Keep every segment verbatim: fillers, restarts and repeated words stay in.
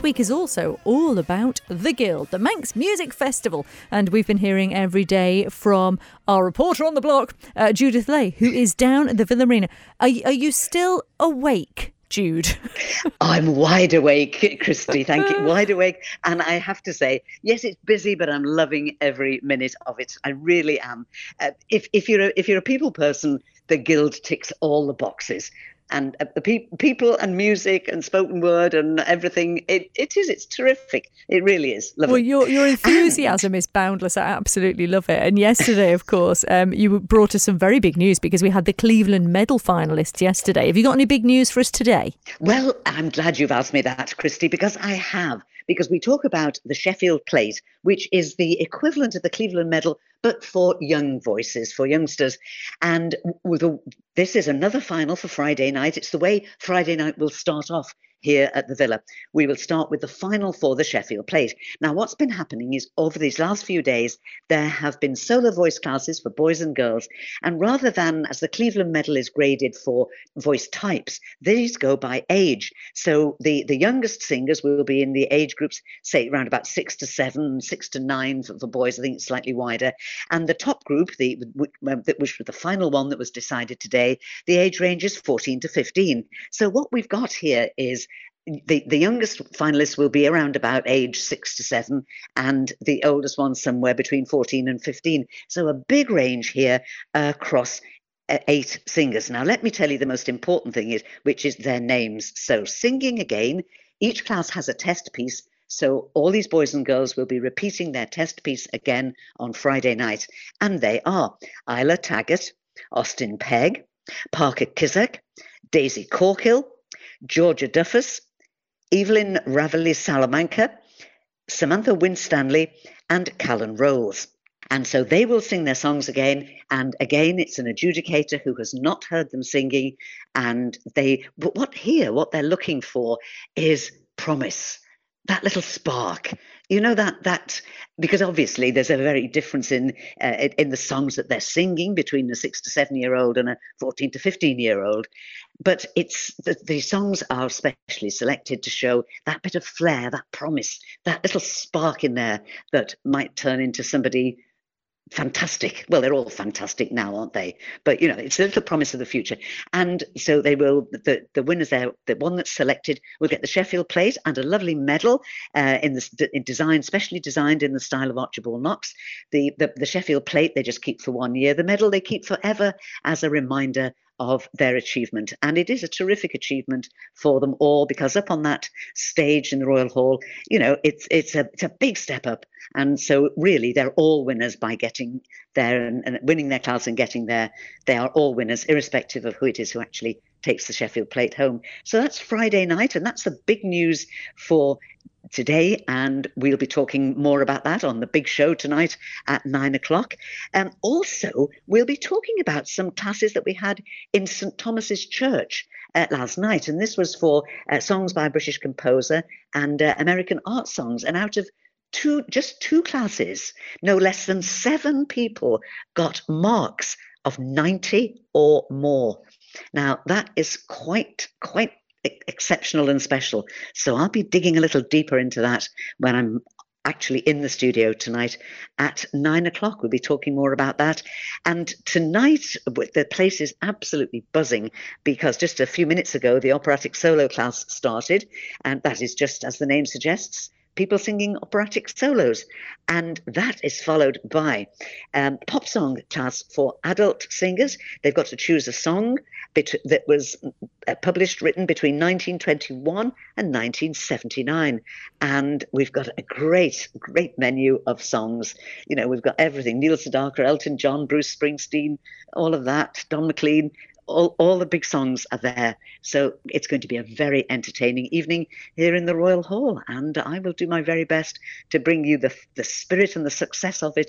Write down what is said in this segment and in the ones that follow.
week is also all about the Guild, the Manx Music Festival. And we've been hearing every day from our reporter on the block, uh, Judith Lay, who is down at the Villa Arena. Are, are you still awake, Jude? I'm wide awake, Christy, thank you. Wide awake. And I have to say, yes, it's busy, but I'm loving every minute of it. I really am. Uh, if, if, you're a, if you're a people person, the Guild ticks all the boxes. And uh, the pe- people and music and spoken word and everything, it, it is, it's terrific. It really is. Lovely. Well, your your enthusiasm and... is boundless. I absolutely love it. And yesterday, of course, um, you brought us some very big news because we had the Cleveland Medal finalists yesterday. Have you got any big news for us today? Well, I'm glad you've asked me that, Christy, because I have. Because we talk about the Sheffield Plate, which is the equivalent of the Cleveland Medal, but for young voices, for youngsters. And with a, this is another final for Friday night. It's the way Friday night will start off here at the Villa. We will start with the final for the Sheffield Plate. Now, what's been happening is over these last few days, there have been solo voice classes for boys and girls. And rather than, as the Cleveland Medal is graded for voice types, these go by age. So the, the youngest singers will be in the age groups, say around about six to seven, six to nine for, for boys. I think it's slightly wider. And the top group, the which was the final one that was decided today, the age range is fourteen to fifteen. So what we've got here is The, the youngest finalists will be around about age six to seven, and the oldest one somewhere between fourteen and fifteen. So a big range here uh, across uh, eight singers. Now, let me tell you the most important thing is, which is their names. So singing again, each class has a test piece. So all these boys and girls will be repeating their test piece again on Friday night. And they are Isla Taggart, Austin Pegg, Parker Kizak, Daisy Corkill, Georgia Duffus, Evelyn Ravelli Salamanca, Samantha Winstanley, and Callan Rolls. And so they will sing their songs again. And again, it's an adjudicator who has not heard them singing. And they, but what here, what they're looking for is promise, that little spark. You know, that, that because obviously there's a very difference in uh, in the songs that they're singing between a six to seven year old and a fourteen to fifteen year old. But it's the, the songs are specially selected to show that bit of flair, that promise, that little spark in there that might turn into somebody fantastic. Well, they're all fantastic now, aren't they? But, you know, it's a little promise of the future. And so they will, the, the winners there, the one that's selected will get the Sheffield Plate and a lovely medal uh, in the in design, specially designed in the style of Archibald Knox. The, the, the Sheffield Plate, they just keep for one year. The medal they keep forever as a reminder of their achievement. And it is a terrific achievement for them all, because up on that stage in the Royal Hall, you know, it's it's a it's a big step up. And so really they're all winners by getting there and, and winning their class and getting there. They are all winners, irrespective of who it is who actually takes the Sheffield Plate home. So that's Friday night, and that's the big news for today, and we'll be talking more about that on the big show tonight at nine o'clock. And also, we'll be talking about some classes that we had in St Thomas's Church uh, last night, and this was for uh, songs by a British composer and uh, American art songs. And out of two, just two classes, no less than seven people got marks of ninety or more. Now, that is quite, quite exceptional and special. So I'll be digging a little deeper into that when I'm actually in the studio tonight at nine o'clock. We'll be talking more about that. And tonight, the place is absolutely buzzing, because just a few minutes ago, the operatic solo class started. And that is just as the name suggests, people singing operatic solos. And that is followed by um, pop song class for adult singers. They've got to choose a song bet- that was uh, published, written between nineteen twenty-one and nineteen seventy-nine. And we've got a great, great menu of songs. You know, we've got everything. Neil Sedaka, Elton John, Bruce Springsteen, all of that, Don McLean. All, all the big songs are there. So it's going to be a very entertaining evening here in the Royal Hall. And I will do my very best to bring you the, the spirit and the success of it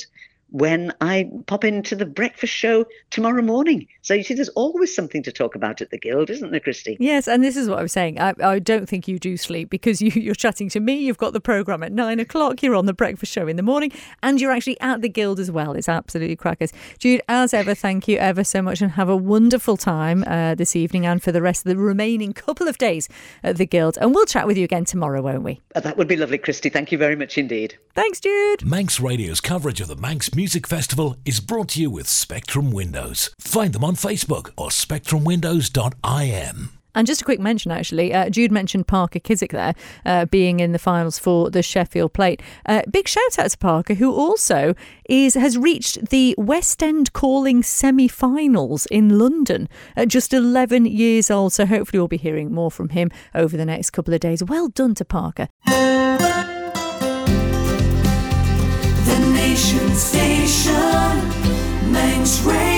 when I pop into the breakfast show tomorrow morning. So you see, there's always something to talk about at the Guild, isn't there, Christy? Yes, and this is what I was saying. I, I don't think you do sleep, because you, you're chatting to me, you've got the programme at nine o'clock, you're on the breakfast show in the morning, and you're actually at the Guild as well. It's absolutely crackers. Jude, as ever, thank you ever so much, and have a wonderful time uh, this evening and for the rest of the remaining couple of days at the Guild. And we'll chat with you again tomorrow, won't we? Uh, that would be lovely, Christy. Thank you very much indeed. Thanks, Jude. Manx Radio's coverage of the Manx Music Festival is brought to you with Spectrum Windows. Find them on Facebook or spectrum windows dot I M. And just a quick mention, actually, uh, Jude mentioned Parker Kissack there uh, being in the finals for the Sheffield Plate. Uh, big shout out to Parker, who also is has reached the West End Calling semi-finals in London at just eleven years old. So hopefully we'll be hearing more from him over the next couple of days. Well done to Parker. The Nation Station, Manx Radio.